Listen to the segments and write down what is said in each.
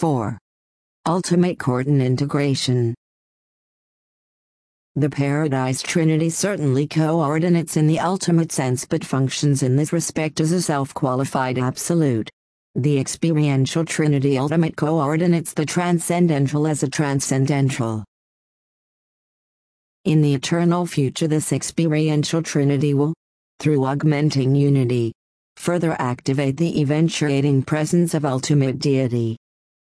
4. Ultimate coordinate integration. The Paradise Trinity certainly coordinates in the ultimate sense but functions in this respect as a self-qualified absolute. The Experiential Trinity ultimate coordinates the transcendental as a transcendental. In the eternal future, this Experiential Trinity will, through augmenting unity, further activate the eventuating presence of ultimate deity.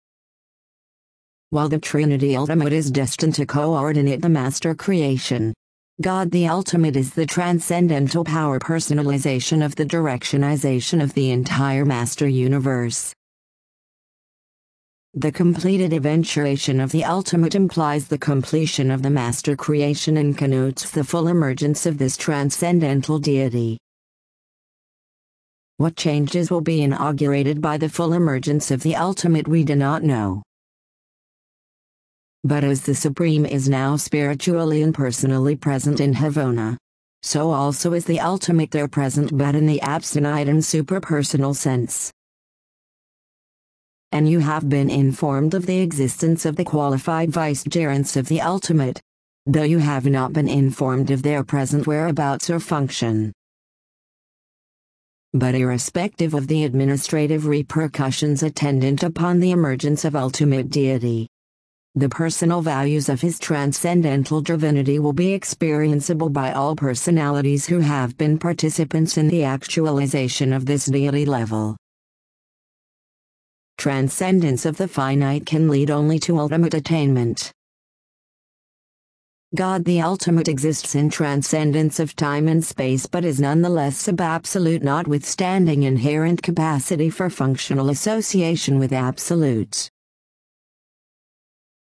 While the Trinity Ultimate is destined to coordinate the master creation, God the Ultimate is the transcendental power personalization of the directionization of the entire master universe. The completed eventuation of the Ultimate implies the completion of the master creation and connotes the full emergence of this transcendental deity. What changes will be inaugurated by the full emergence of the Ultimate we do not know. But as the Supreme is now spiritually and personally present in Havona, so also is the Ultimate there present but in the abstinent and superpersonal sense. And you have been informed of the existence of the qualified vicegerents of the Ultimate, though you have not been informed of their present whereabouts or function. But irrespective of the administrative repercussions attendant upon the emergence of ultimate deity, the personal values of his transcendental divinity will be experienceable by all personalities who have been participants in the actualization of this deity level. Transcendence of the finite can lead only to ultimate attainment. God the Ultimate exists in transcendence of time and space but is nonetheless sub-absolute, notwithstanding inherent capacity for functional association with absolutes.